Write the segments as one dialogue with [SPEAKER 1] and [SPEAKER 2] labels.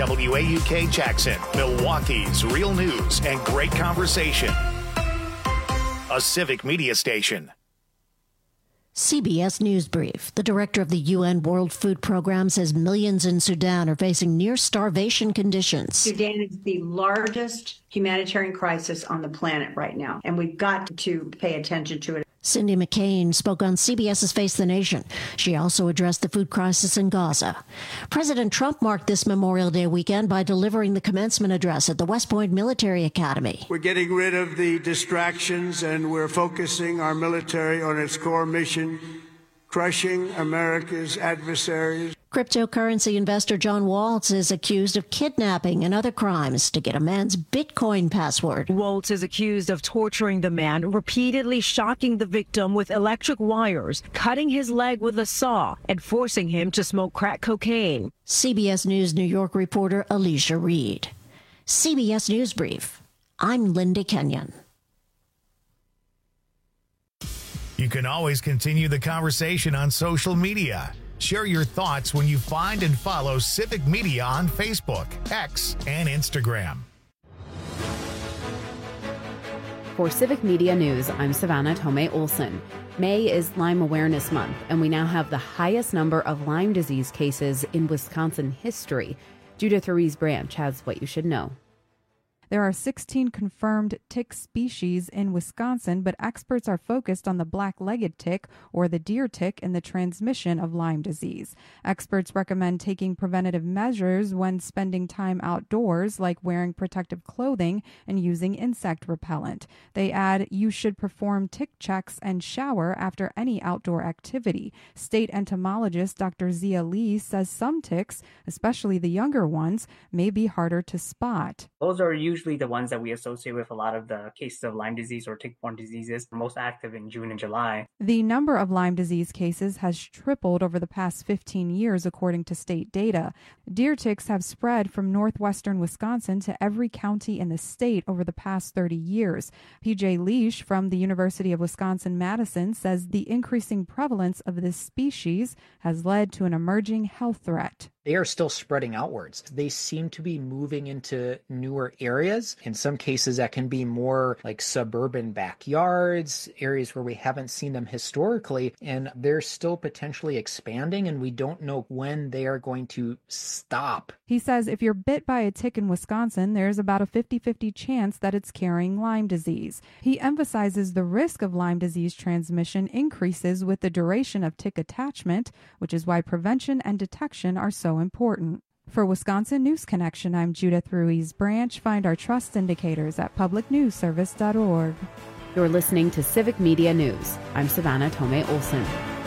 [SPEAKER 1] WAUK Jackson, Milwaukee's real news and great conversation. A Civic Media station.
[SPEAKER 2] CBS News Brief. The director of the UN World Food Program says millions in Sudan are facing near starvation conditions.
[SPEAKER 3] Sudan is the largest humanitarian crisis on the planet right now, and we've got to pay attention to it.
[SPEAKER 2] Cindy McCain spoke on CBS's Face the Nation. She also addressed the food crisis in Gaza. President Trump marked this Memorial Day weekend by delivering the commencement address at the West Point Military Academy.
[SPEAKER 4] We're getting rid of the distractions, and we're focusing our military on its core mission, crushing America's adversaries.
[SPEAKER 2] Cryptocurrency investor John Waltz is accused of kidnapping and other crimes to get a man's Bitcoin password.
[SPEAKER 5] Waltz is accused of torturing the man, repeatedly shocking the victim with electric wires, cutting his leg with a saw, and forcing him to smoke crack cocaine.
[SPEAKER 2] CBS News New York reporter Alicia Reed. CBS News Brief. I'm Linda Kenyon.
[SPEAKER 1] You can always continue the conversation on social media. Share your thoughts when you find and follow Civic Media on Facebook, X, and Instagram.
[SPEAKER 6] For Civic Media News, I'm Savannah Tomei Olson. May is Lyme Awareness Month, and we now have the highest number of Lyme disease cases in Wisconsin history. Judith Ruiz Branch has what you should know.
[SPEAKER 7] There are 16 confirmed tick species in Wisconsin, but experts are focused on the black-legged tick or the deer tick and the transmission of Lyme disease. Experts recommend taking preventative measures when spending time outdoors, like wearing protective clothing and using insect repellent. They add you should perform tick checks and shower after any outdoor activity. State entomologist Dr. Zia Lee says some ticks, especially the younger ones, may be harder to spot.
[SPEAKER 8] Those are usually the ones that we associate with a lot of the cases of Lyme disease or tick-borne diseases, most active in June and July.
[SPEAKER 7] The number of Lyme disease cases has tripled over the past 15 years, according to state data. Deer ticks have spread from northwestern Wisconsin to every county in the state over the past 30 years. PJ Leish from the University of Wisconsin-Madison says the increasing prevalence of this species has led to an emerging health threat.
[SPEAKER 9] They are still spreading outwards. They seem to be moving into newer areas. In some cases, that can be more like suburban backyards, areas where we haven't seen them historically, and they're still potentially expanding, and we don't know when they are going to stop.
[SPEAKER 7] He says if you're bit by a tick in Wisconsin, there's about a 50-50 chance that it's carrying Lyme disease. He emphasizes the risk of Lyme disease transmission increases with the duration of tick attachment, which is why prevention and detection are so important. For Wisconsin News Connection, I'm Judith Ruiz Branch. Find our trust indicators at publicnewsservice.org.
[SPEAKER 6] You're listening to Civic Media News. I'm Savannah Tomei Olson.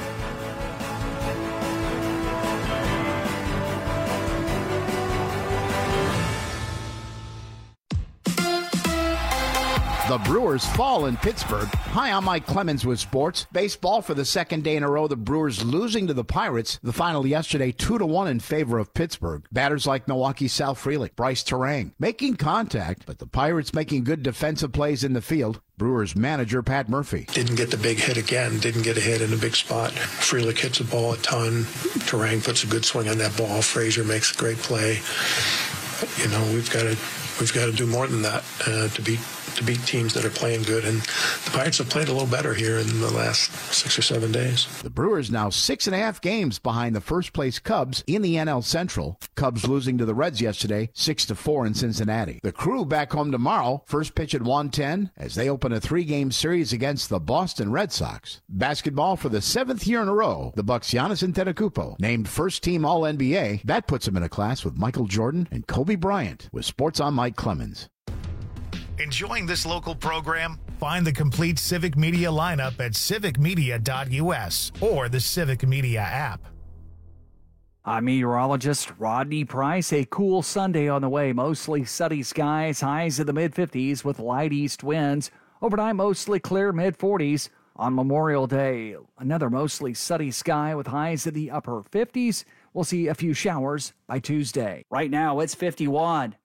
[SPEAKER 10] The Brewers fall in Pittsburgh. Hi, I'm Mike Clemens with sports. Baseball for the second day in a row. The Brewers losing to the Pirates. The final yesterday, 2-1 in favor of Pittsburgh. Batters like Milwaukee's Sal Frelick, Bryce Terang making contact, but the Pirates making good defensive plays in the field. Brewers manager Pat Murphy.
[SPEAKER 11] Didn't get the big hit again. Didn't get a hit in a big spot. Frelick hits the ball a ton. Terang puts a good swing on that ball. Frazier makes a great play. You know, we've got to do more than that to beat teams that are playing good, and the Pirates have played a little better here in the last 6 or 7 days.
[SPEAKER 10] The Brewers now 6.5 games behind the first-place Cubs in the NL Central. Cubs losing to the Reds yesterday, 6-4 in Cincinnati. The Crew back home tomorrow, first pitch at 1:10 as they open a 3-game series against the Boston Red Sox. Basketball for the 7th year in a row, the Bucks' Giannis Antetokounmpo named first-team All-NBA. That puts him in a class with Michael Jordan and Kobe Bryant. With Sports on Mike Clemens.
[SPEAKER 1] Enjoying this local program? Find the complete Civic Media lineup at civicmedia.us or the Civic Media app.
[SPEAKER 12] I'm meteorologist Rodney Price. A cool Sunday on the way. Mostly sunny skies, highs in the mid-50s with light east winds. Overnight, mostly clear mid-40s. On Memorial Day, another mostly sunny sky with highs in the upper 50s. We'll see a few showers by Tuesday. Right now, it's 51.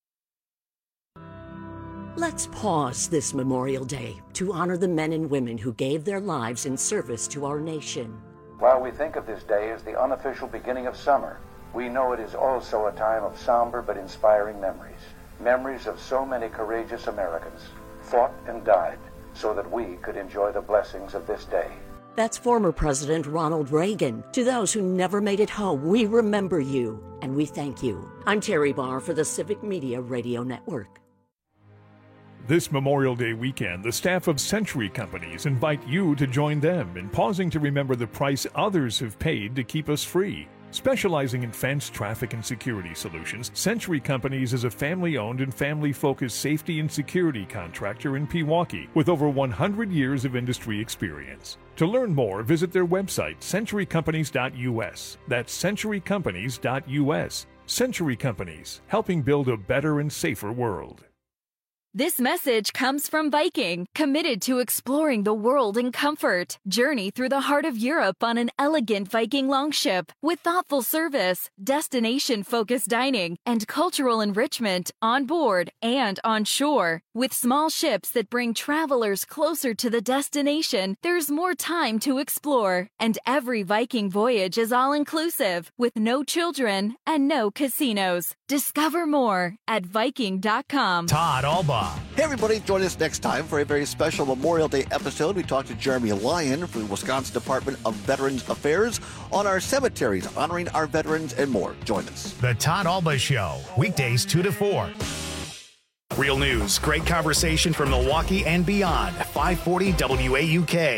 [SPEAKER 13] Let's pause this Memorial Day to honor the men and women who gave their lives in service to our nation.
[SPEAKER 14] While we think of this day as the unofficial beginning of summer, we know it is also a time of somber but inspiring memories. Memories of so many courageous Americans fought and died so that we could enjoy the blessings of this day.
[SPEAKER 13] That's former President Ronald Reagan. To those who never made it home, we remember you, and we thank you. I'm Terry Barr for the Civic Media Radio Network.
[SPEAKER 15] This Memorial Day weekend, the staff of Century Companies invite you to join them in pausing to remember the price others have paid to keep us free. Specializing in fence, traffic, and security solutions, Century Companies is a family-owned and family-focused safety and security contractor in Pewaukee with over 100 years of industry experience. To learn more, visit their website, centurycompanies.us. That's centurycompanies.us. Century Companies, helping build a better and safer world.
[SPEAKER 16] This message comes from Viking, committed to exploring the world in comfort. Journey through the heart of Europe on an elegant Viking longship with thoughtful service, destination-focused dining, and cultural enrichment on board and on shore. With small ships that bring travelers closer to the destination, there's more time to explore. And every Viking voyage is all-inclusive, with no children and no casinos. Discover more at Viking.com.
[SPEAKER 1] Todd Alba.
[SPEAKER 17] Hey everybody, join us next time for a very special Memorial Day episode. We talked to Jeremy Lyon from the Wisconsin Department of Veterans Affairs on our cemeteries, honoring our veterans and more. Join us.
[SPEAKER 1] The Todd Alba Show, weekdays 2 to 4. Real news, great conversation from Milwaukee and beyond. 540 WAUK.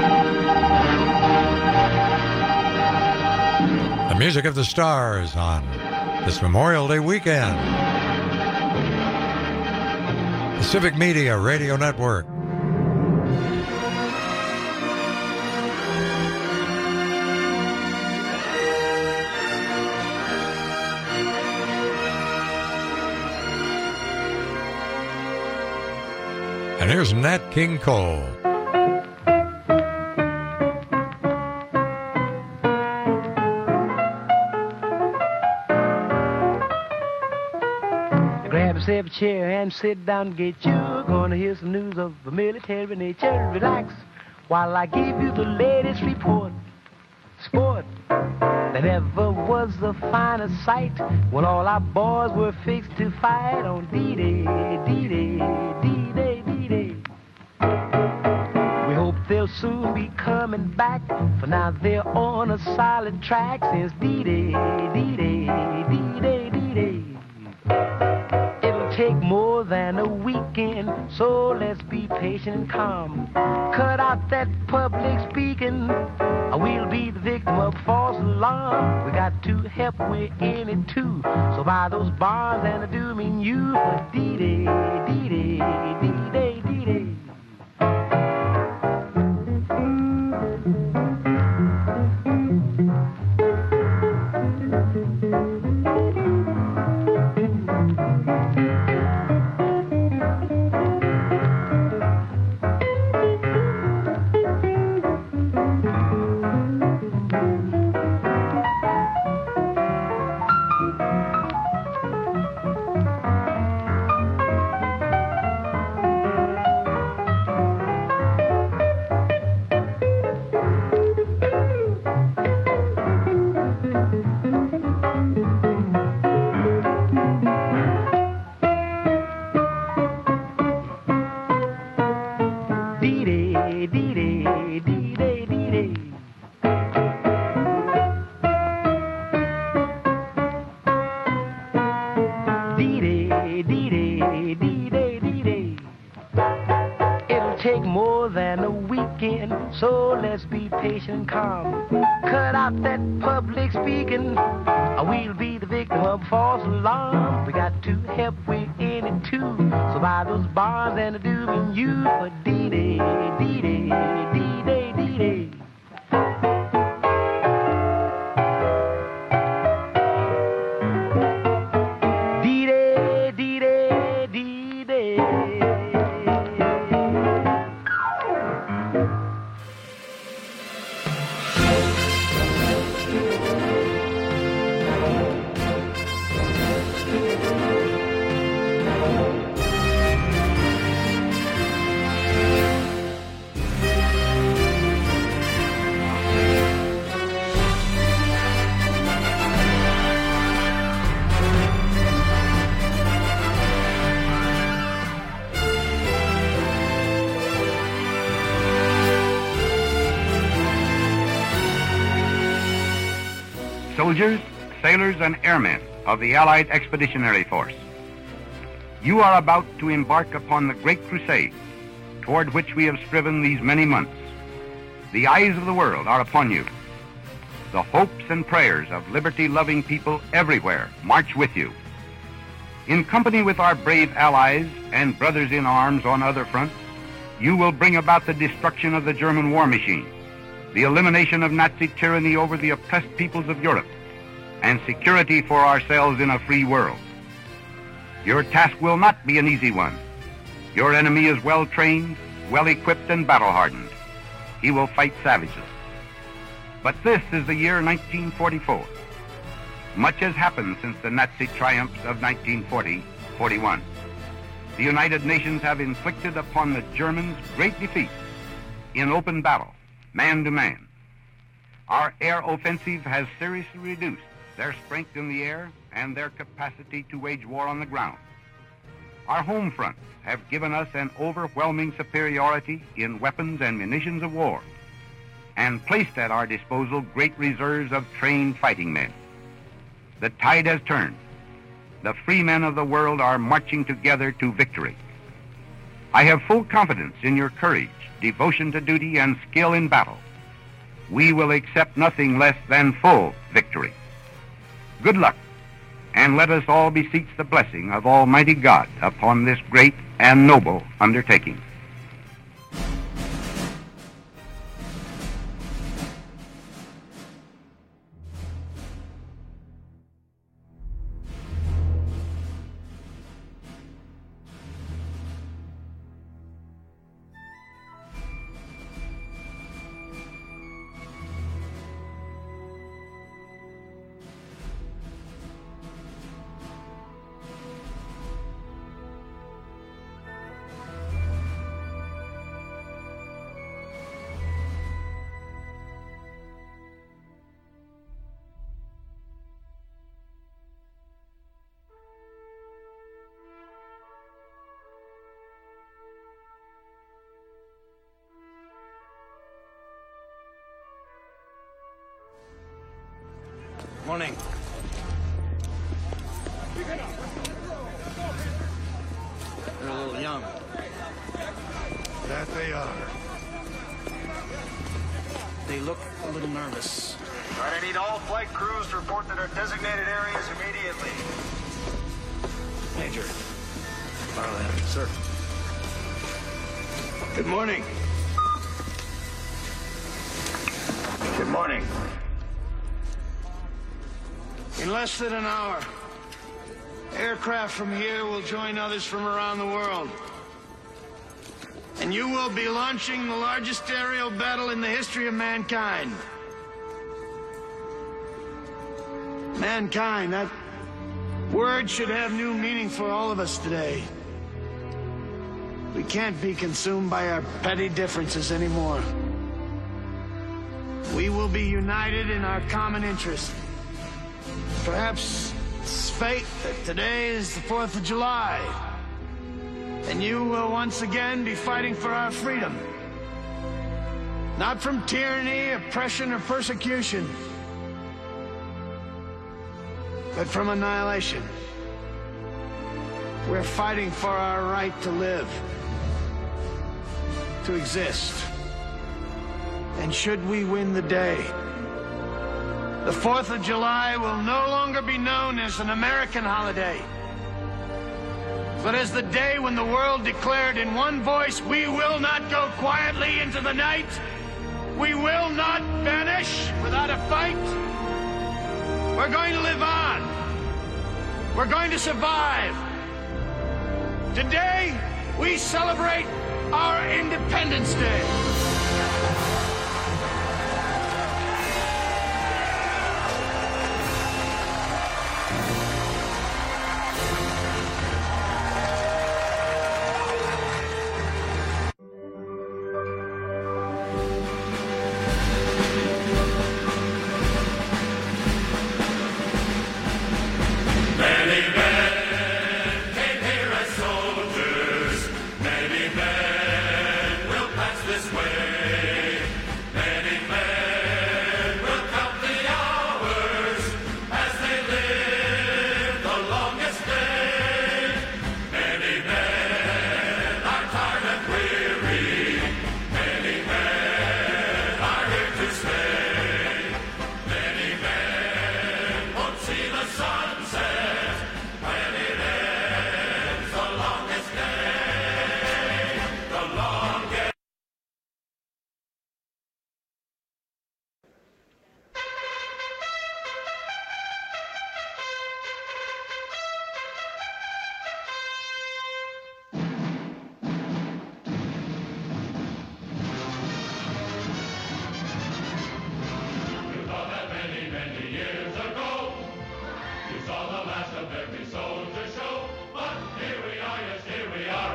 [SPEAKER 18] The music of the stars on this Memorial Day weekend. Civic Media Radio Network. And here's Nat King Cole.
[SPEAKER 19] Have a chair and sit down and get you. Gonna hear some news of the military nature. Relax while I give you the latest report. Sport, there never was a finer sight when all our boys were fixed to fight on D-Day, D-Day, D-Day, D-Day. We hope they'll soon be coming back, for now they're on a solid track since D-Day, D-Day, D-Day, D-Day. Take more than a weekend, so let's be patient and calm. Cut out that public speaking, or we'll be the victim of false alarm. We got to help, we're in it too. So buy those bonds and I do mean you for D-Day, D-Day, D-Day, D-Day. So let's be patient and calm. Cut out that public speaking, or we'll be the victim of false alarm. We got to help, we're in it too. So buy those bonds and I do mean you for D-Day, D-Day, D-Day, D-Day.
[SPEAKER 20] soldiers, sailors, and airmen of the Allied Expeditionary Force. You are about to embark upon the great crusade toward which we have striven these many months. The eyes of the world are upon you. The hopes and prayers of liberty-loving people everywhere march with you. In company with our brave allies and brothers in arms on other fronts, you will bring about the destruction of the German war machine, the elimination of Nazi tyranny over the oppressed peoples of Europe, and security for ourselves in a free world. Your task will not be an easy one. Your enemy is well-trained, well-equipped, and battle-hardened. He will fight savages. But this is the year 1944. Much has happened since the Nazi triumphs of 1940-41. The United Nations have inflicted upon the Germans great defeats in open battle, man to man. Our air offensive has seriously reduced their strength in the air and their capacity to wage war on the ground. Our home fronts have given us an overwhelming superiority in weapons and munitions of war, and placed at our disposal great reserves of trained fighting men. The tide has turned. The free men of the world are marching together to victory. I have full confidence in your courage, devotion to duty, and skill in battle. We will accept nothing less than full victory. Good luck, and let us all beseech the blessing of Almighty God upon this great and noble undertaking.
[SPEAKER 21] Morning. They're a little young.
[SPEAKER 4] That they are.
[SPEAKER 21] They look a little nervous.
[SPEAKER 22] All right, I need all flight crews to report to their designated areas immediately.
[SPEAKER 21] Major. Barland, sir.
[SPEAKER 4] Good morning. Good morning. In less than an hour, aircraft from here will join others from around the world. And you will be launching the largest aerial battle in the history of mankind. Mankind, that word should have new meaning for all of us today. We can't be consumed by our petty differences anymore. We will be united in our common interest. Perhaps it's fate that today is the 4th of July, and you will once again be fighting for our freedom. Not from tyranny, oppression, or persecution, but from annihilation. We're fighting for our right to live, to exist. And should we win the day, the 4th of July will no longer be known as an American holiday, but as the day when the world declared in one voice, we will not go quietly into the night. We will not vanish without a fight. We're going to live on. We're going to survive. Today, we celebrate our Independence Day.
[SPEAKER 23] This way.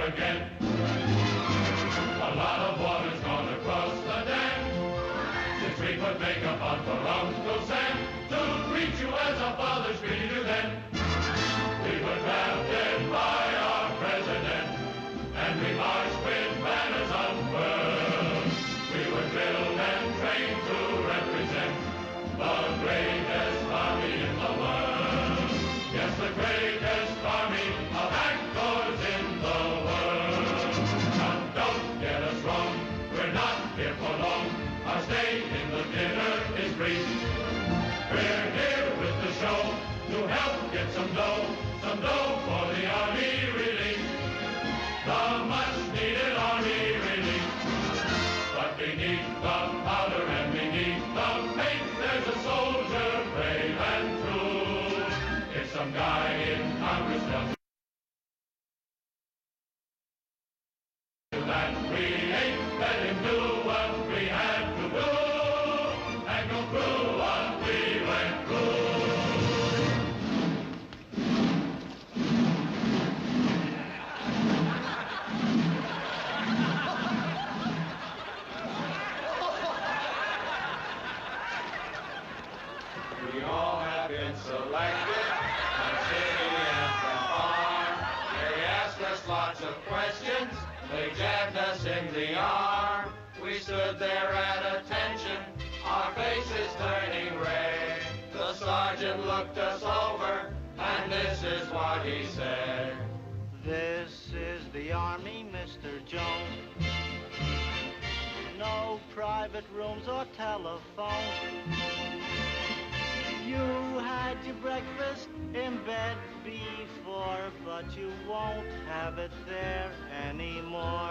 [SPEAKER 3] again. A lot of water's gone across the dam since we put makeup on for Uncle Sam to greet you as our fathers greeted you then. We were drafted by our president, and we marched with banners unfurled. We were drilled and trained to represent the greatest army in the world. Yes, the greatest army of actors in the world. Now don't get us wrong, we're not here for long. Our stay in the theater is brief. We're here with the show to help get some dough for the army relief. The much-needed army relief. But beneath the powder and beneath the paint, there's a soldier brave and true. It's some guy in Congress that we ain't let him do what we had to do and go through what we went through. We all have been selected from city and from farm. They asked us lots of questions. They jabbed us in the arm. We stood there at attention, our faces turning red. The sergeant looked us over, and this is what he said.
[SPEAKER 5] This is the Army, Mr. Jones. No private rooms or telephones. You had your breakfast in bed before, but you won't have it there anymore.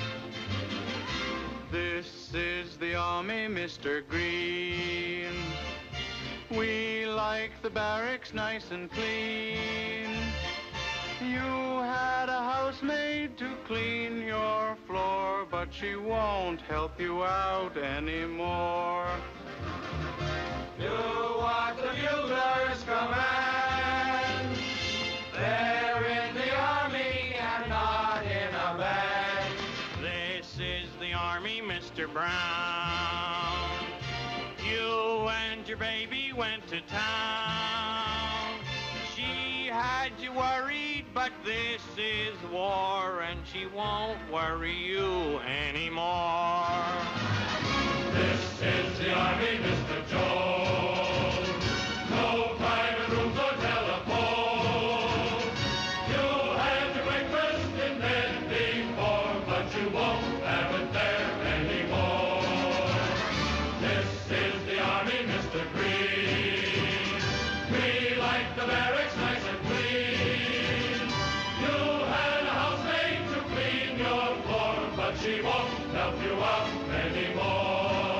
[SPEAKER 3] This is the Army, Mr. Green. We like the barracks nice and clean. You had a housemaid to clean your floor, but she won't help you out anymore. Do what the buglers command. They're in the Army and not in a band.
[SPEAKER 5] This is the Army, Mr. Brown. You and your baby went to town. She had you worried, but this is war, and she won't worry you anymore. This is the Army, Mr. Jones. No private rooms or telephones. You had your breakfast in bed before, but you won't have it there anymore. This is the Army, Mr. Green. We like the barracks nice and clean. You had a housemaid to clean your floor, but she won't help you out anymore.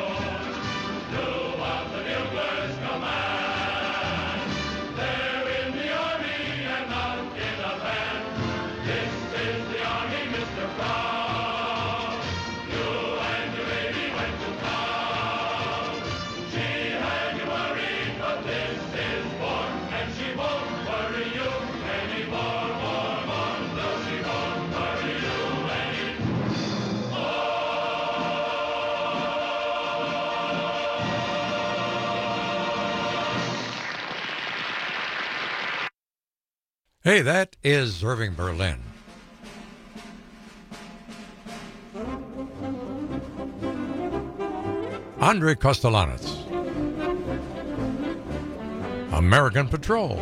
[SPEAKER 18] Hey, that is Irving Berlin. Andre Kostelanetz, American Patrol.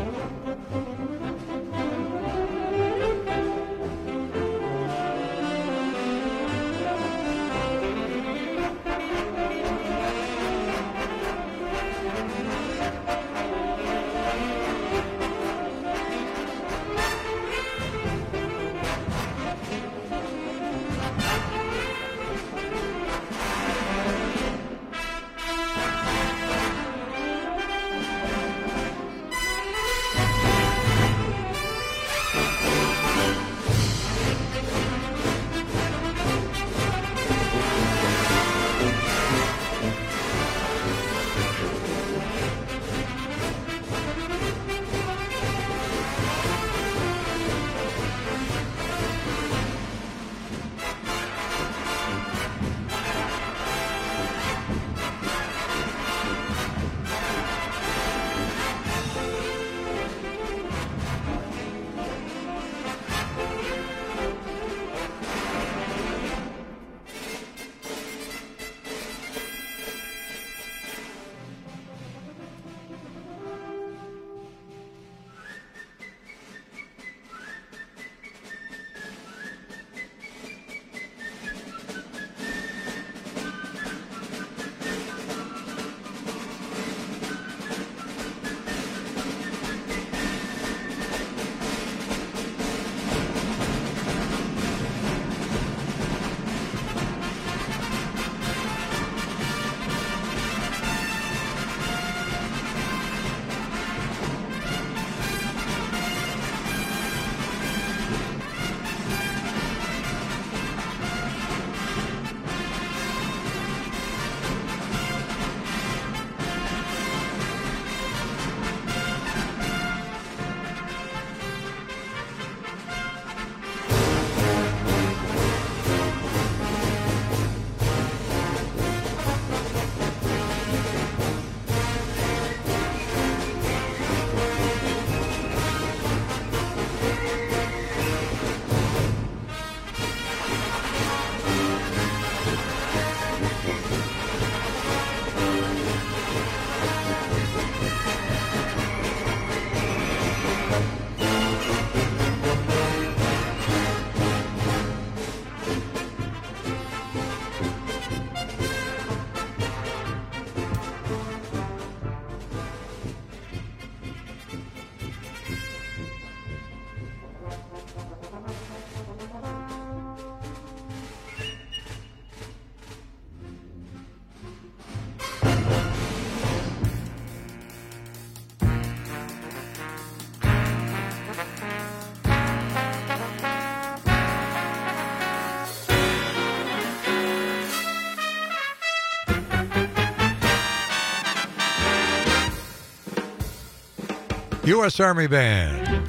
[SPEAKER 18] U.S. Army Band.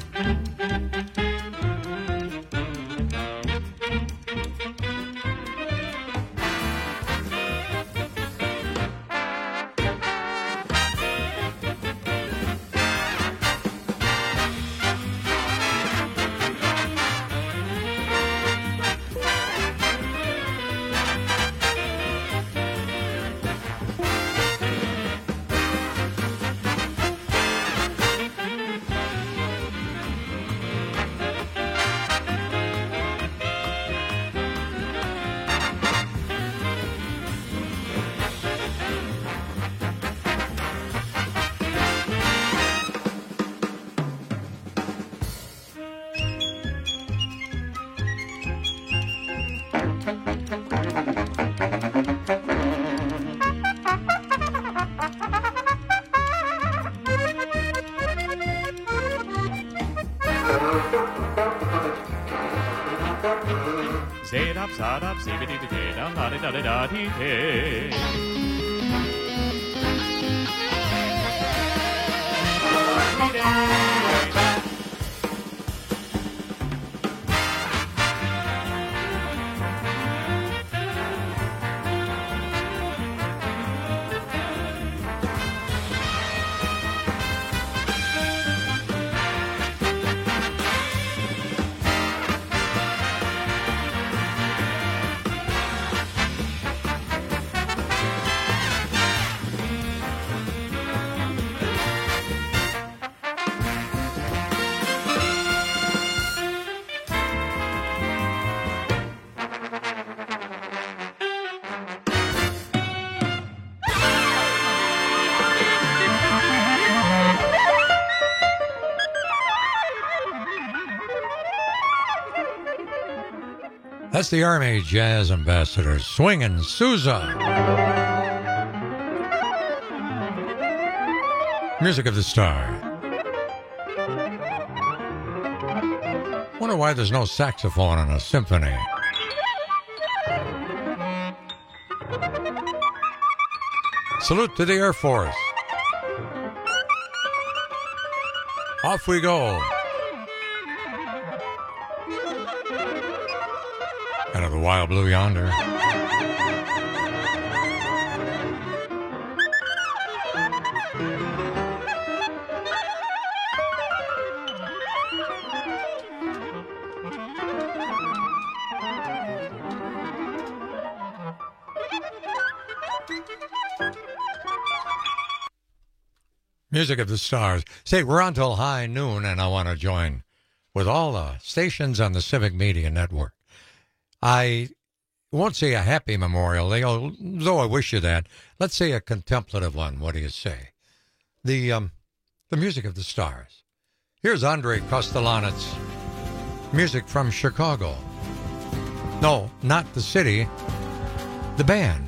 [SPEAKER 2] Zedap, zadap, zibidi, dam, da da da da dee.
[SPEAKER 18] That's the Army Jazz Ambassadors, Swingin' Sousa. Music of the Star. Wonder why there's no saxophone in a symphony. Salute to the Air Force. Off we go. Out of the wild blue yonder. Music of the Stars. Say, we're on till high noon, and I want to join with all the stations on the Civic Media Network. I won't say a happy Memorial Day, though I wish you that. Let's say a contemplative one. What do you say? The music of the stars. Here's Andre Kostelanetz. Music from Chicago. No, not the city. The band.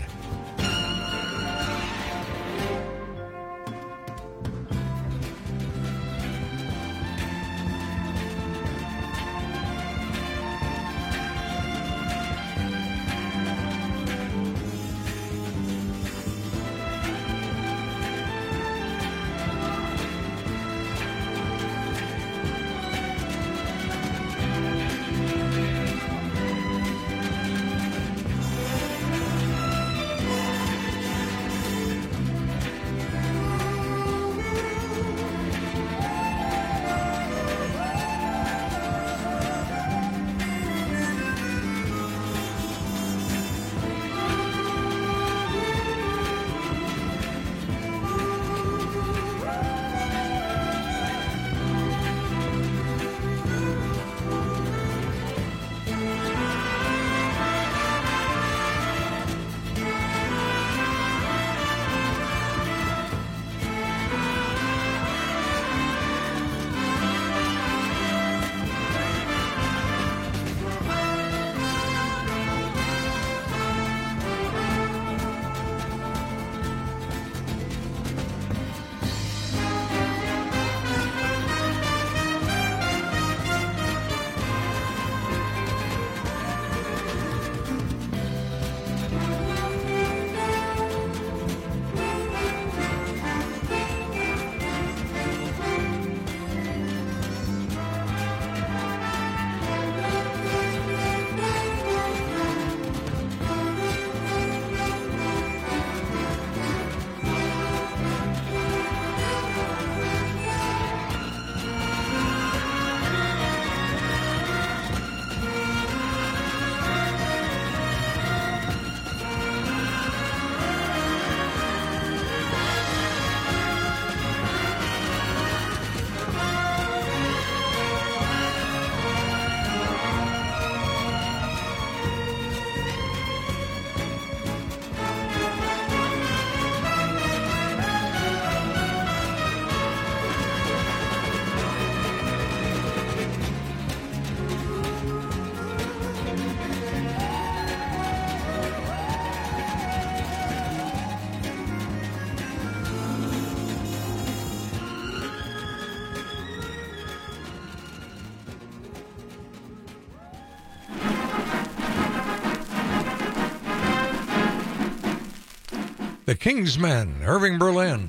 [SPEAKER 18] the Kingsmen, Irving Berlin.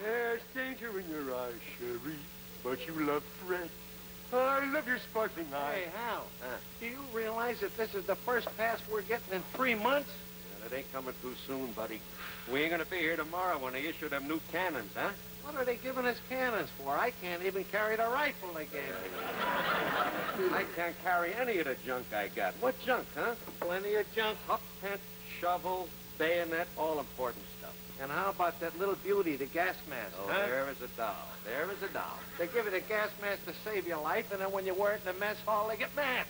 [SPEAKER 8] There's danger in your eyes, Sherry, but you love Fred. I love your sparkling eyes.
[SPEAKER 22] Hey, Hal, do you realize that this is the first pass we're getting in 3 months?
[SPEAKER 9] Yeah, that ain't coming too soon, buddy. We ain't gonna be here tomorrow when they issue them new cannons, huh?
[SPEAKER 22] What are they giving us cannons for? I can't even carry the rifle they gave me.
[SPEAKER 9] I can't carry any of the junk I got. What junk, huh?
[SPEAKER 22] Plenty of junk.
[SPEAKER 9] Up tent, shovel, bayonet, all important stuff.
[SPEAKER 22] And how about that little beauty, the gas mask?
[SPEAKER 9] Oh,
[SPEAKER 22] huh?
[SPEAKER 9] there is a doll. There is a doll.
[SPEAKER 22] They give you the gas mask to save your life, and then when you wear it in the mess hall, they get mad.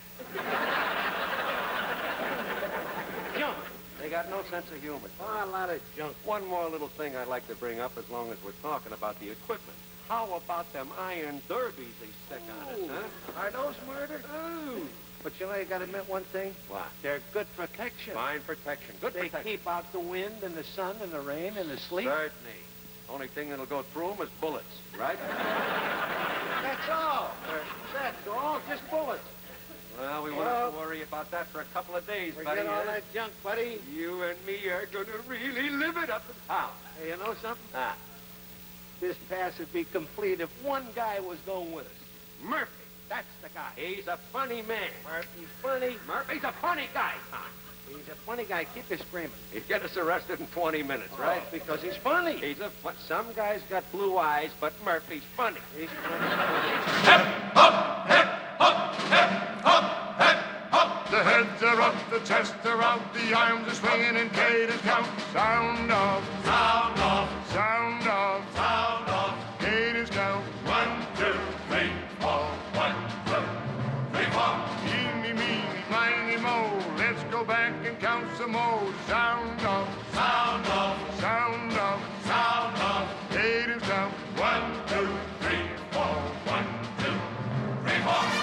[SPEAKER 9] Junk. They got no sense of humor.
[SPEAKER 22] Oh, a lot of junk.
[SPEAKER 9] One more little thing I'd like to bring up as long as we're talking about the equipment. How about them iron derbies they stick on us, huh?
[SPEAKER 22] Are those murder?
[SPEAKER 9] Ooh.
[SPEAKER 22] But you know, you got to admit one thing.
[SPEAKER 9] What?
[SPEAKER 22] They're good protection.
[SPEAKER 9] Fine protection. Good
[SPEAKER 22] they
[SPEAKER 9] protection.
[SPEAKER 22] Keep out the wind and the sun and the rain and the sleet.
[SPEAKER 9] Certainly. Only thing that'll go through them is bullets, right?
[SPEAKER 22] That's all. That's all. Just bullets.
[SPEAKER 9] Well, we won't have to worry about that for a couple of days, buddy.
[SPEAKER 22] Forget all that junk, buddy.
[SPEAKER 9] You and me are going to really live it up in town.
[SPEAKER 22] Hey, you know something?
[SPEAKER 9] Ah.
[SPEAKER 22] This pass would be complete if one guy was going with us. Murphy. That's the guy.
[SPEAKER 9] He's a funny man.
[SPEAKER 22] Murphy's funny.
[SPEAKER 9] Murphy's a funny guy, Tom.
[SPEAKER 22] He's a funny guy. Keep you screaming.
[SPEAKER 9] He'd get us arrested in 20 minutes, right?
[SPEAKER 22] Because he's funny.
[SPEAKER 9] He's a some guys got blue eyes, but Murphy's funny.
[SPEAKER 22] He's funny.
[SPEAKER 3] The heads are up, the chests are out, the arms are swinging and cadence count. Sound off, sound off, sound off, sound off. Cadence count. 1, 2, 3, 4. 1, 2, 3, 4. Eeny, meeny, miny, mo. Let's go back and count some more. Sound off, sound off, sound off, sound off. Cadence count. 1, 2, 3, 4. 1, 2, 3, 4.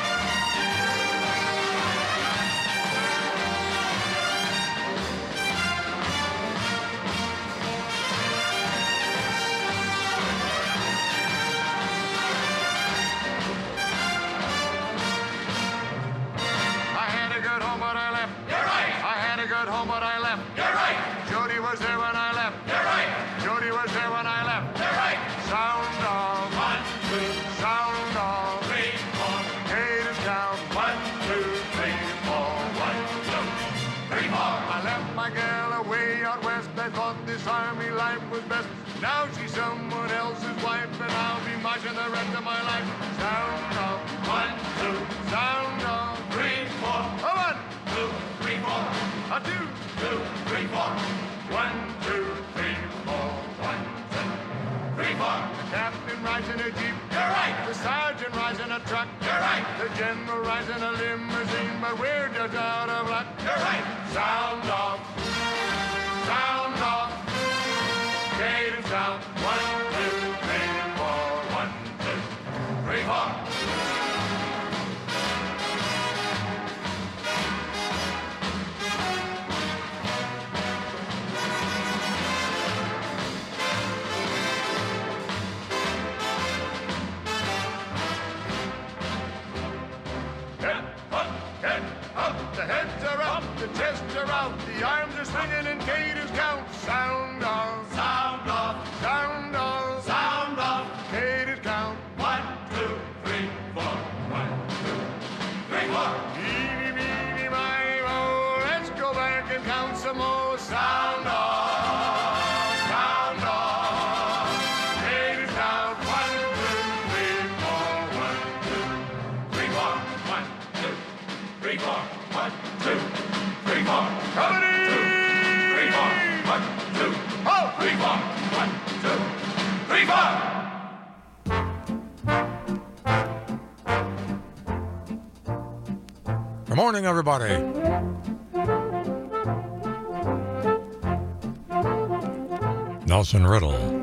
[SPEAKER 3] Home, but I left. You're right. Jody was there when I left. You're right. Jody was there when I left. You're right. Sound off. 1, 2. Sound off. 3, 4. Cadence count. 1, 2, 3, 4. 1, 2, 3, 4. I left my girl away out west. I thought this army life was best. Now she's someone else's wife, and I'll be marching the rest of my life. Sound off. 1, 2. Sound off. 3, 4. 1, 2, 3, 4. 2, 2, 3, 4. 1, 2, 3, 4. 1, 2, 3, 4. The captain rides in a jeep. You're right. The sergeant rides in a truck. You're right. The general rides in a limousine, but we're just out of luck. You're right. Sound off. Sound off. Cadence count. 1, 2, 3, 4. 1, 2, 3, 4. The heads are up, the chests are out, the arms are swinging and cadence count. Sound off, sound off, sound off, sound off. Cadence count. 1, 2, 3, 4. 1, 2, 3, 4. Eeny, meeny, miny, mo. Let's go back and count some more. Sound off, sound off. Cadence count. 1, 2, 3, 4. 1, 2, 3, 4. 1, 2, 3, 4. 1, 2, 3, 4. Company! 2, 3, 4. 1, 2, 3, 4. 1, 2, 3, 4.
[SPEAKER 18] Good morning, everybody. Nelson Riddle.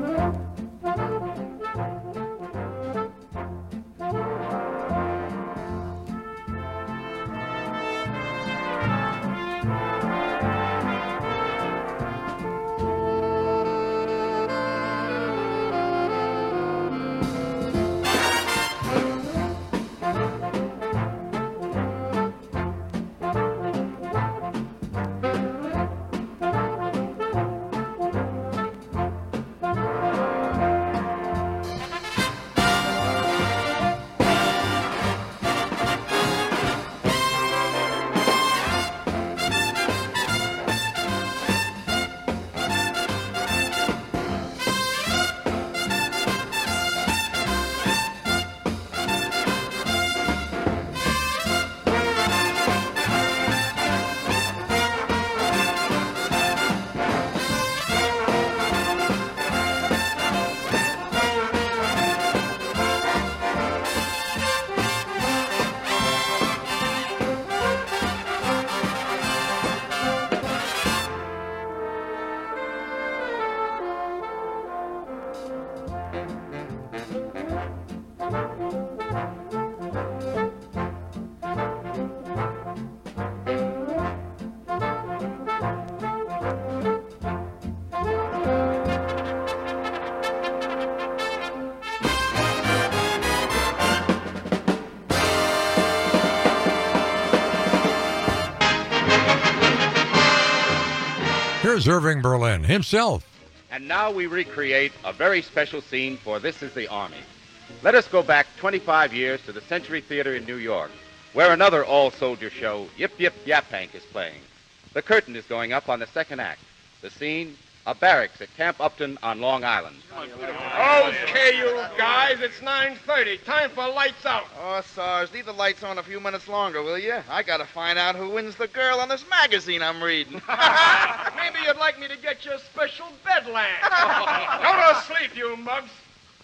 [SPEAKER 18] Here's Irving Berlin himself.
[SPEAKER 6] And now we recreate a very special scene for This Is the Army. Let us go back 25 years to the Century Theater in New York, where another all-soldier show, Yip Yip Yapank, is playing. The curtain is going up on the second act. The scene, a barracks at Camp Upton on Long Island.
[SPEAKER 22] Okay, you guys, it's 9:30. Time for lights out.
[SPEAKER 7] Oh, Sarge, leave the lights on a few minutes longer, will you? I gotta find out who wins the girl on this magazine I'm reading.
[SPEAKER 22] Maybe you'd like me to get you a special bed lamp. Go to sleep, you mugs.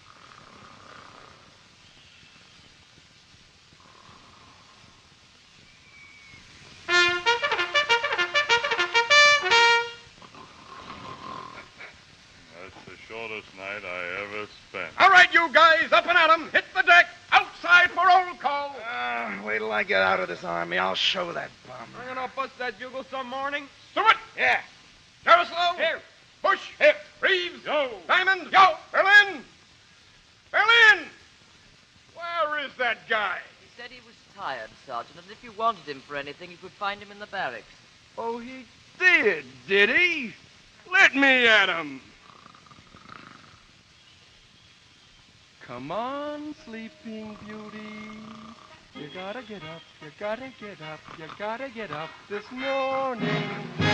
[SPEAKER 3] Shortest night I ever spent.
[SPEAKER 22] All right, you guys, up and at 'em. Hit the deck. Outside for roll call.
[SPEAKER 7] Wait till I get out of this army. I'll show that bum.
[SPEAKER 22] We're gonna bust that bugle some morning. Stewart. Yeah. Jaroslaw. Here. Bush. Here. Reeves. Yo. Diamond. Yo. Berlin. Berlin. Where is that guy?
[SPEAKER 23] He said he was tired, Sergeant, and if you wanted him for anything, you could find him in the barracks.
[SPEAKER 22] Oh, he did he? Let me at him. Come on, Sleeping Beauty. You gotta get up, you gotta get up, you gotta get up this morning.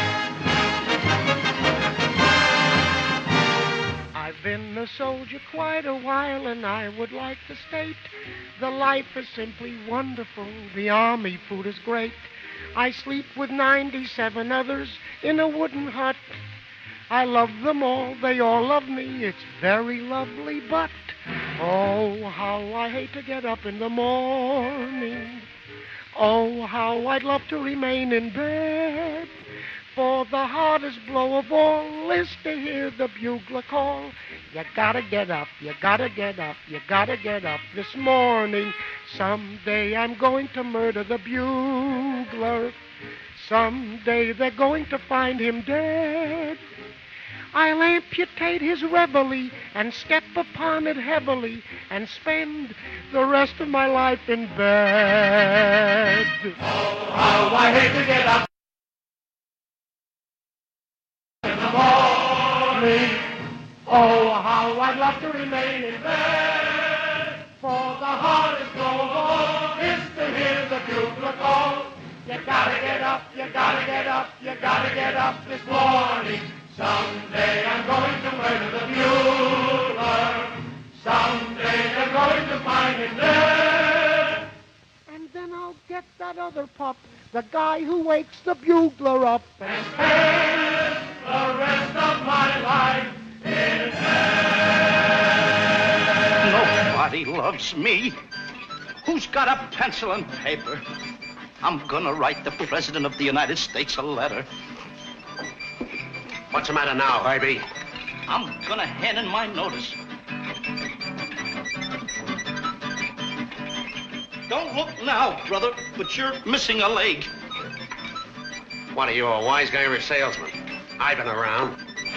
[SPEAKER 24] I've been a soldier quite a while, and I would like to state the life is simply wonderful. The army food is great. I sleep with 97 others in a wooden hut. I love them all, they all love me, it's very lovely, but oh, how I hate to get up in the morning. Oh, how I'd love to remain in bed. For the hardest blow of all is to hear the bugler call. You gotta get up, you gotta get up, you gotta get up this morning. Someday I'm going to murder the bugler. Someday they're going to find him dead. I'll amputate his reveille and step upon it heavily and spend the rest of my life in bed.
[SPEAKER 3] Oh, how I hate to get up in the morning.
[SPEAKER 24] Oh, how I'd love to remain in bed. For the hardest blow of all is to hear the bugler call. You gotta get up, you gotta get up, you gotta get up this morning. Someday I'm going to murder the bugler. Someday they're going to find him dead. And then I'll get that other pup, the guy who wakes the bugler up, and spend the rest of my life in bed.
[SPEAKER 25] Nobody loves me. Who's got a pencil and paper? I'm gonna write the President of the United States a letter.
[SPEAKER 9] What's the matter now, baby?
[SPEAKER 25] I'm gonna hand in my notice. Don't look now, brother, but you're missing a leg.
[SPEAKER 9] What are you, a wise guy or a salesman? I've been around.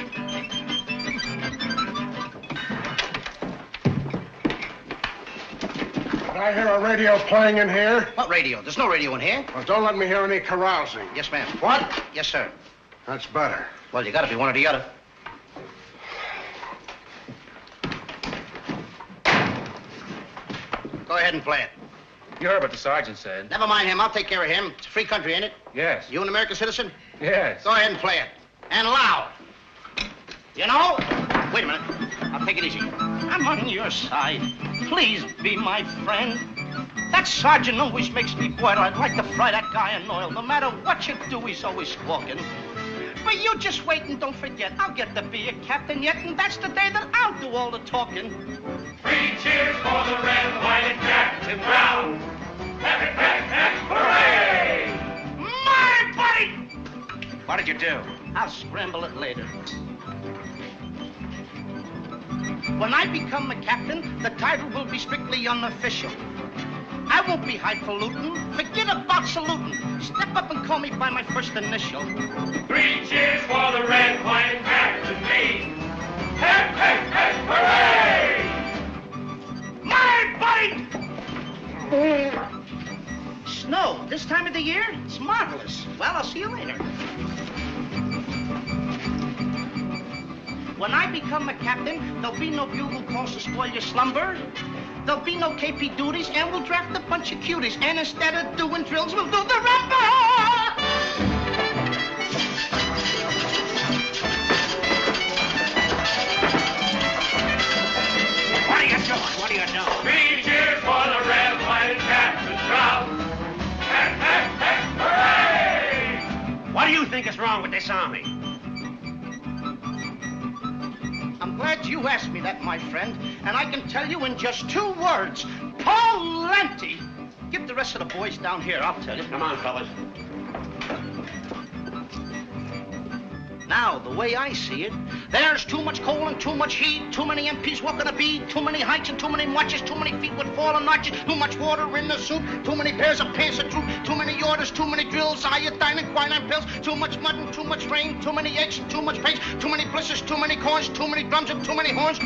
[SPEAKER 8] Did I hear a radio playing in here?
[SPEAKER 25] What radio? There's no radio in here.
[SPEAKER 8] Well, don't let me hear any carousing.
[SPEAKER 25] Yes, ma'am.
[SPEAKER 8] What?
[SPEAKER 25] Yes, sir.
[SPEAKER 8] That's better.
[SPEAKER 25] Well, you gotta be one or the other. Go ahead and play it.
[SPEAKER 9] You heard what the sergeant said.
[SPEAKER 25] Never mind him. I'll take care of him. It's a free country, ain't it?
[SPEAKER 9] Yes.
[SPEAKER 25] You an American citizen?
[SPEAKER 9] Yes.
[SPEAKER 25] Go ahead and play it. And loud. You know? Wait a minute. I'll take it easy. I'm on your side. Please be my friend. That sergeant always makes me boil. I'd like to fry that guy in oil. No matter what you do, he's always squawking. But you just wait and don't forget, I'll get to be a captain yet, and that's the day that I'll do all the talking.
[SPEAKER 3] 3 cheers for the red, white, and Captain Brown. Happy, hooray!
[SPEAKER 25] My buddy! What did you do? I'll scramble it later. When I become a captain, the title will be strictly unofficial. I won't be highfalutin. Forget about saluting. Step up and call me by my first initial.
[SPEAKER 3] 3 cheers for the red, white, and Captain me. Hooray!
[SPEAKER 25] My buddy! Snow, this time of the year? It's marvelous. Well, I'll see you later. When I become a captain, there'll be no bugle calls to spoil your slumber. There'll be no KP duties, and we'll draft a bunch of cuties. And instead of doing drills, we'll do the rumba!
[SPEAKER 21] What are you doing? What are you doing?
[SPEAKER 3] 3 cheers for the red, white, and captain's crown. Heck, heck, heck, hooray!
[SPEAKER 21] What do you think is wrong with this army?
[SPEAKER 25] I'm glad you asked me that, my friend, and I can tell you in just 2 words. Plenty! Give the rest of the boys down here, I'll tell you.
[SPEAKER 21] Come on, fellas.
[SPEAKER 25] Now, the way I see it, there's too much coal and too much heat, too many MPs walking a beat, too many heights and too many marches, too many feet with fallen notches, too much water in the soup, too many pairs of pants and troop, too many orders, too many drills, iodine and quinine pills, too much mud and too much rain, too many eggs and too much paint, too many blisters, too many corns, too many drums and too many horns.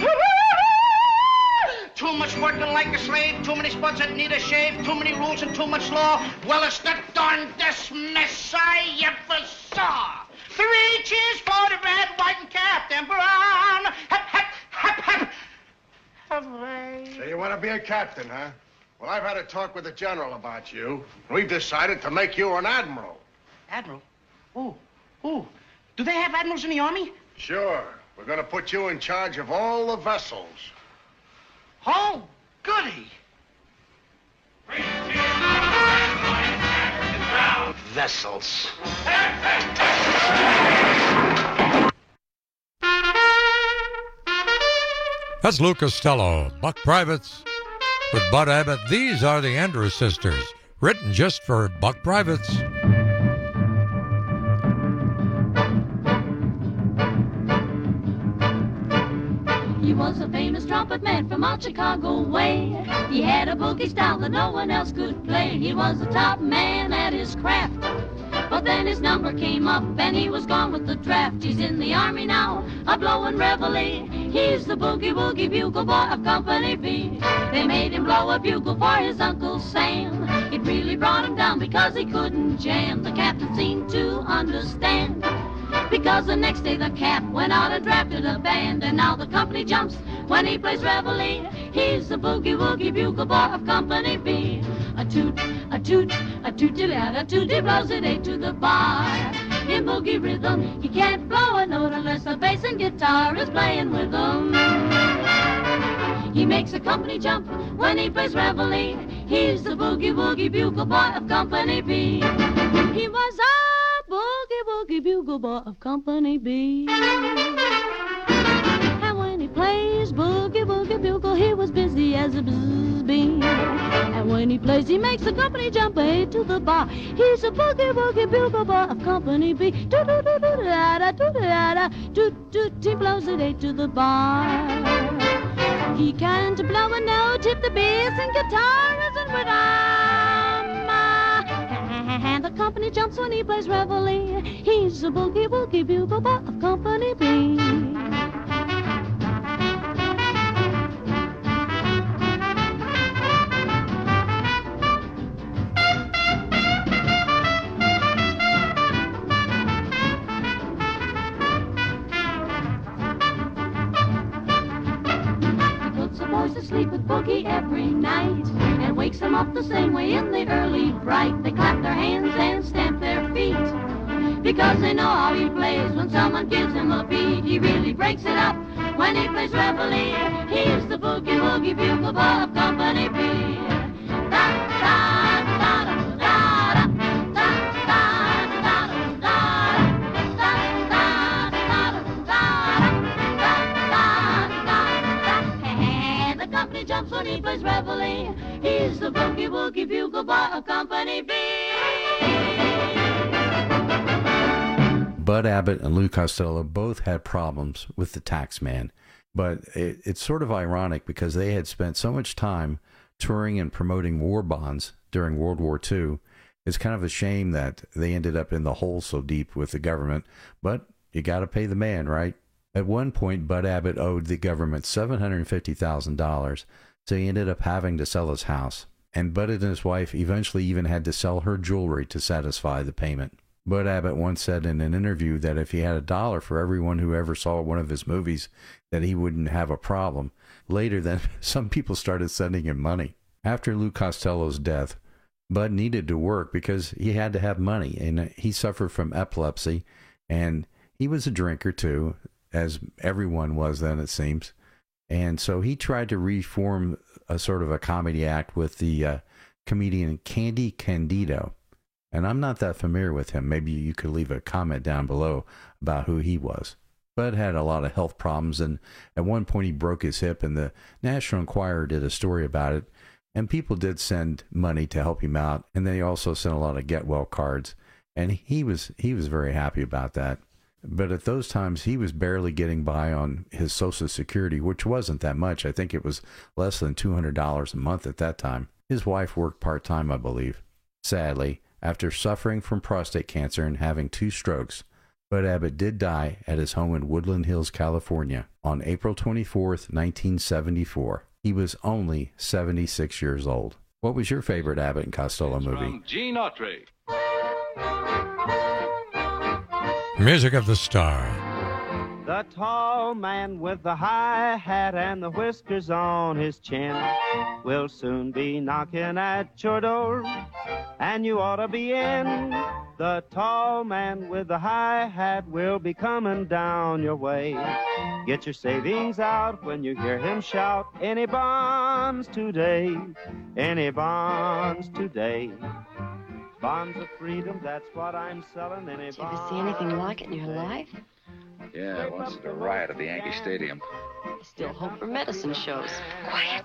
[SPEAKER 25] Too much working like a slave, too many spuds that need a shave, too many rules and too much law. Well, it's the darndest mess I ever saw. 3 cheers for the red, white, and Captain Brown. Hep, hep, hep, hep. Hooray.
[SPEAKER 8] So you want to be a captain, huh? Well, I've had a talk with the general about you. We've decided to make you an admiral.
[SPEAKER 25] Admiral? Ooh. Do they have admirals in the Army?
[SPEAKER 8] Sure. We're going to put you in charge of all the vessels.
[SPEAKER 25] Oh, goody.
[SPEAKER 21] Vessels.
[SPEAKER 18] That's Lou Costello, Buck Privates with Bud Abbott. These are the Andrews Sisters, written just for Buck Privates.
[SPEAKER 10] He was a famous trumpet man from out Chicago way. He had a boogie style that no one else could play. He was a top man at his craft. But then his number came up and he was gone with the draft. He's in the Army now, a-blowin' reveille. He's the boogie-woogie bugle boy of Company B. They made him blow a bugle for his Uncle Sam. It really brought him down because he couldn't jam. The captain seemed to understand, because the next day the cap went out and drafted a band. And now the company jumps when he plays reveille. He's the boogie-woogie bugle boy of Company B. A toot, a toot, a toot-a-toot, a toot, he blows it 8 to the bar. In boogie rhythm, he can't blow a note unless the bass and guitar is playing with him. He makes a company jump when he plays reveille. He's the boogie-woogie bugle boy of Company B. He was a boogie-woogie bugle boy of Company B. And when he plays boogie-woogie bugle, he was busy as a bzz bee. And when he plays, he makes the company jump 8 to the bar. He's a boogie-woogie bugle boy of Company B. Do-do-do-do-da-da, do-da-da, do-do, he blows it 8 to the bar. He can't blow a note if the bass and guitar isn't with him. And the company jumps when he plays reveille. He's a boogie-woogie bugle boy of Company B. Sleep with boogie every night and wakes them up the same way in the early bright. They clap their hands and stamp their feet because they know how he plays. When someone gives him a beat, he really breaks it up when he plays reveille. He's the boogie-woogie bugle boy of Company B. Jumps when he plays reveille. He's the boogie-woogie bugle boy of Company B.
[SPEAKER 11] Bud Abbott and Lou Costello both had problems with the tax man, but it's sort of ironic because they had spent so much time touring and promoting war bonds during World War II. It's kind of a shame that they ended up in the hole so deep with the government, but you got to pay the man, right? At one point, Bud Abbott owed the government $750,000, so he ended up having to sell his house. And Bud and his wife eventually even had to sell her jewelry to satisfy the payment. Bud Abbott once said in an interview that if he had $1 for everyone who ever saw one of his movies, that he wouldn't have a problem. Later, then, some people started sending him money. After Lou Costello's death, Bud needed to work because he had to have money, and he suffered from epilepsy, and he was a drinker too, as everyone was then, it seems. And so he tried to reform a sort of a comedy act with the comedian Candy Candido. And I'm not that familiar with him. Maybe you could leave a comment down below about who he was. Bud had a lot of health problems, and at one point he broke his hip, and the National Enquirer did a story about it. And people did send money to help him out, and they also sent a lot of get well cards. And he was very happy about that. But at those times, he was barely getting by on his Social Security, which wasn't that much. I think it was less than $200 a month at that time. His wife worked part-time, I believe. Sadly, after suffering from prostate cancer and having 2 strokes, Bud Abbott did die at his home in Woodland Hills, California, on April 24th, 1974. He was only 76 years old. What was your favorite Abbott and Costello movie?
[SPEAKER 12] From Gene Autry.
[SPEAKER 18] Music of the Star.
[SPEAKER 13] The tall man with the high hat and the whiskers on his chin will soon be knocking at your door, and you ought to be in. The tall man with the high hat will be coming down your way. Get your savings out when you hear him shout, any bonds today, any bonds today. Bonds of freedom, that's what I'm selling, any bonds.
[SPEAKER 14] Did you ever see anything like it in your life?
[SPEAKER 12] Yeah, once at a riot at the Yankee Stadium.
[SPEAKER 14] I still hope for medicine shows. Quiet.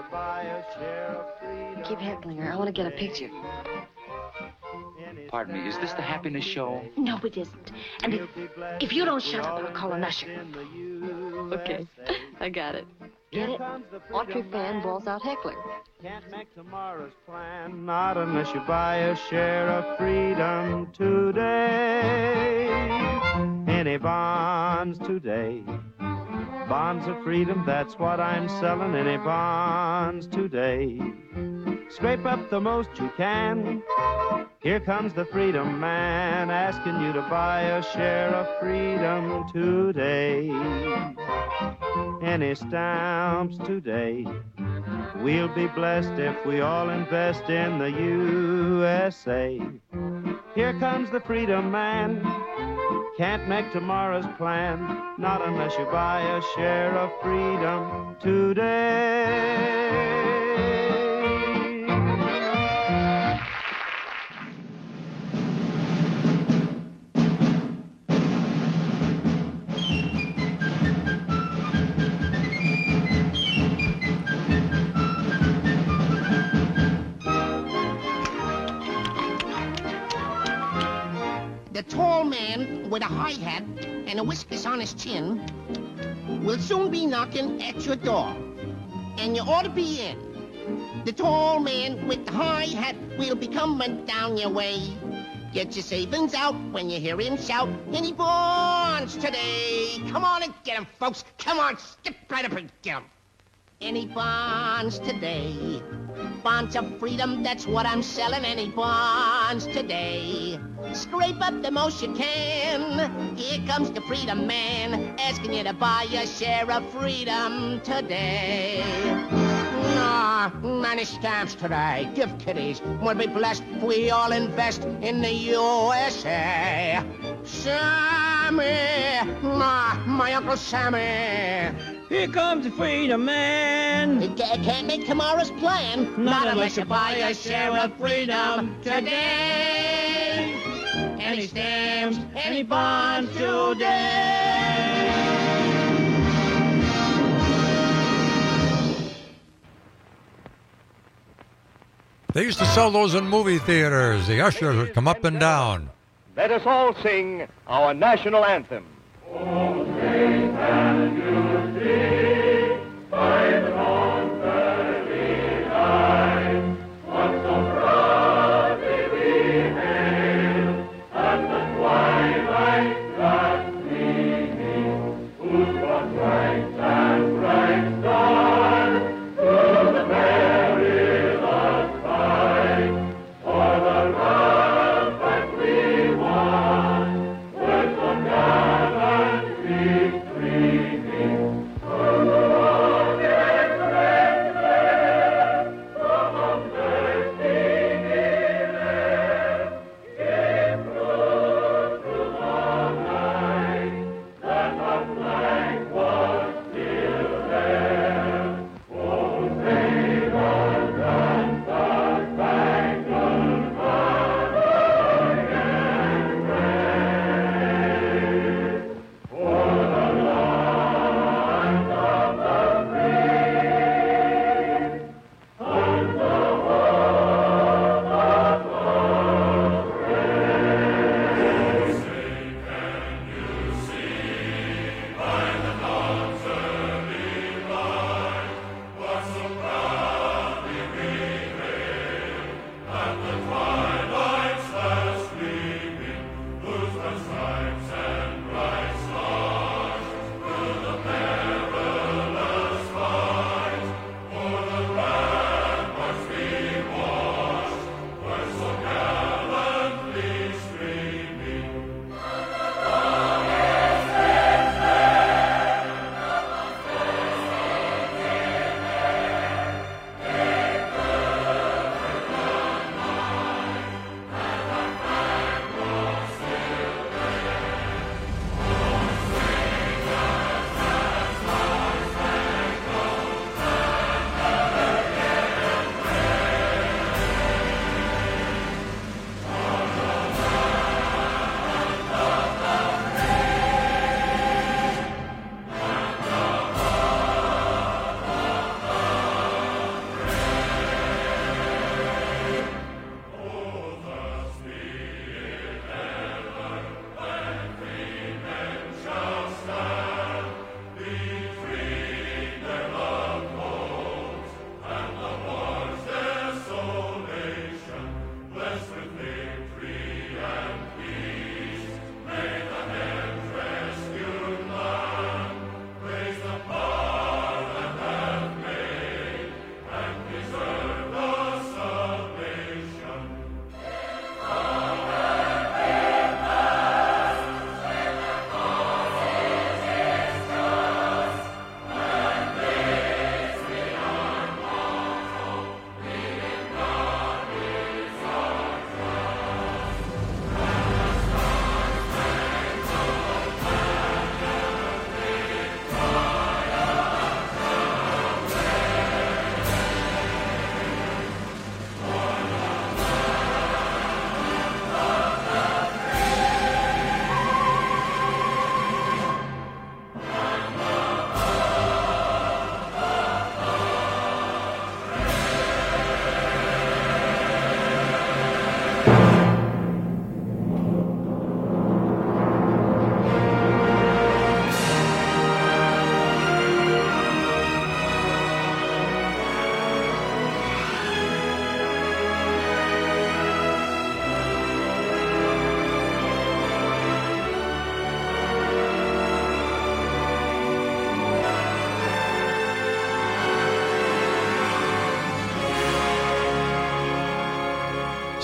[SPEAKER 14] Keep heckling her. I want to get a picture.
[SPEAKER 12] Pardon me, is this the happiness show?
[SPEAKER 14] No, it isn't. And if you don't shut up, I'll call an usher. Okay, I got it. Get it? Autry fan balls out heckler.
[SPEAKER 13] Can't make tomorrow's plan, not unless you buy a share of freedom today. Any bonds today. Bonds of freedom, that's what I'm selling. Any bonds today. Scrape up the most you can. Here comes the freedom man, asking you to buy a share of freedom today. Any stamps today. We'll be blessed if we all invest in the USA. Here comes the freedom man. Can't make tomorrow's plan, not unless you buy a share of freedom today.
[SPEAKER 25] The tall man with a high hat and a whiskers on his chin will soon be knocking at your door, and you ought to be in. The tall man with the high hat will be coming down your way. Get your savings out when you hear him shout, any bonds today. Come on and get 'em, folks. Come on, skip right up and get 'em. Any bonds today. Bonds of freedom, that's what I'm selling. Any bonds today. Scrape up the most you can. Here comes the freedom man, asking you to buy a share of freedom today. Many stamps today. Give kiddies. We'll be blessed if we all invest in the USA. Sammy, my Uncle Sammy.
[SPEAKER 13] Here comes the freedom man.
[SPEAKER 25] Can't make tomorrow's plan, not unless you buy a share of freedom today. Any stamps, any bonds today.
[SPEAKER 18] They used to sell those in movie theaters. The ushers would come up and down.
[SPEAKER 22] Let us all sing our national anthem.
[SPEAKER 3] Oh, sing and you see, by the dawn's early light, what so proudly we hail at the twilight's last gleaming, whose broad bright and bright stars through the perilous fight for the love that we want.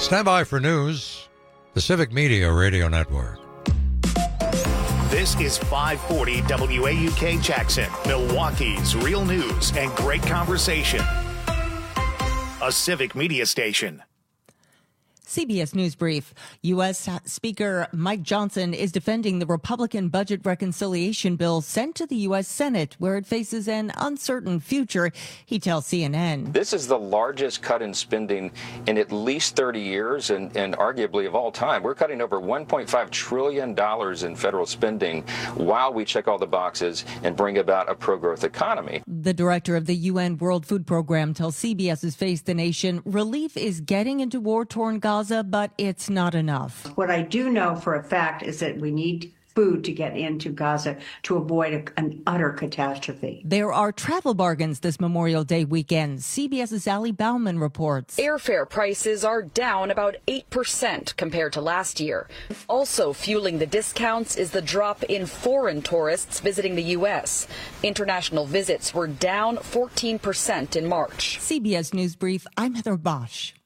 [SPEAKER 18] Stand by for news. The Civic Media Radio Network.
[SPEAKER 1] This is 540 WAUK Jackson, Milwaukee's real news and great conversation. A Civic Media station.
[SPEAKER 15] CBS News Brief. U.S. Speaker Mike Johnson is defending the Republican budget reconciliation bill sent to the U.S. Senate, where it faces an uncertain future. He tells CNN.
[SPEAKER 16] This is the largest cut in spending in at least 30 years and arguably of all time. We're cutting over $1.5 trillion in federal spending while we check all the boxes and bring about a pro-growth economy.
[SPEAKER 15] The director of the UN World Food Program tells CBS's Face the Nation relief is getting into war-torn Gaza, but it's not enough.
[SPEAKER 17] What I do know for a fact is that we need food to get into Gaza to avoid an utter catastrophe.
[SPEAKER 15] There are travel bargains this Memorial Day weekend. CBS's Allie Bauman reports.
[SPEAKER 19] Airfare prices are down about 8% compared to last year. Also fueling the discounts is the drop in foreign tourists visiting the U.S. International visits were down 14% in March.
[SPEAKER 15] CBS News Brief, I'm Heather Bosch.